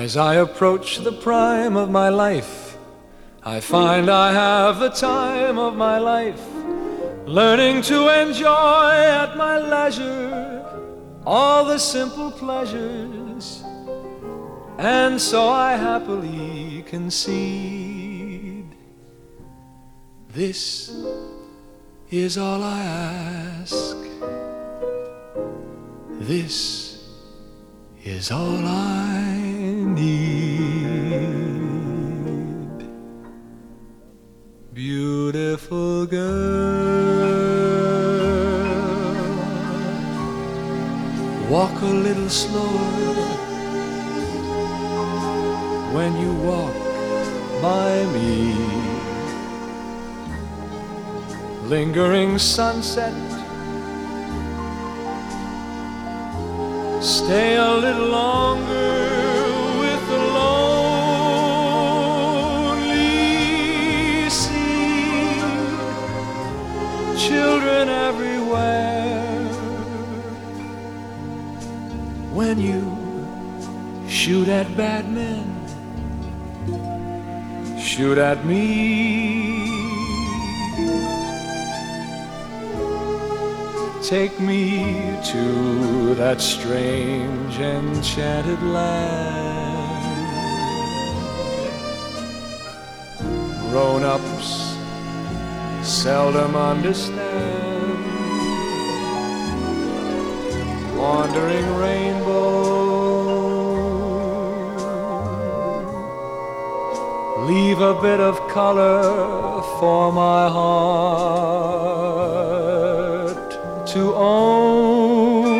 As I approach the prime of my life, I find I have the time of my life, learning to enjoy at my leisure all the simple pleasures. And so I happily concede, this is all I ask, this is all I need. Beautiful girl, walk a little slower when you walk by me. Lingering sunset, stay a little longer with the lonely sea. Children everywhere, when you shoot at bad men, shoot at me. Take me to that strange enchanted land. Grown-ups seldom understand. Wandering rainbow, leave a bit of color for my heart to own.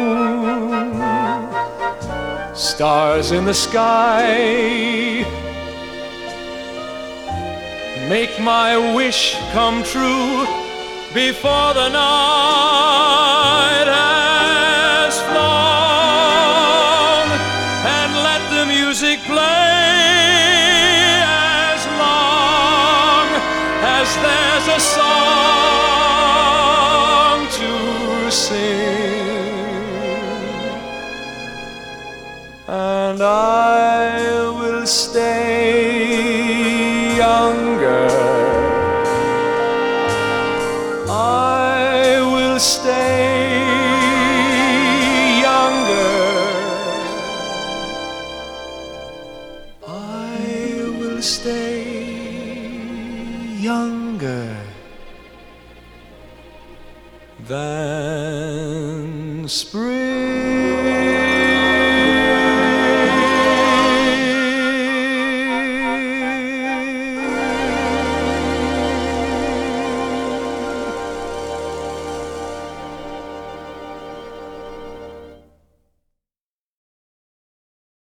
Stars in the sky, make my wish come true before the night has flown, and let the music play as long as there's a song to sing. And I will stay younger, I will stay younger, I will stay younger than spring.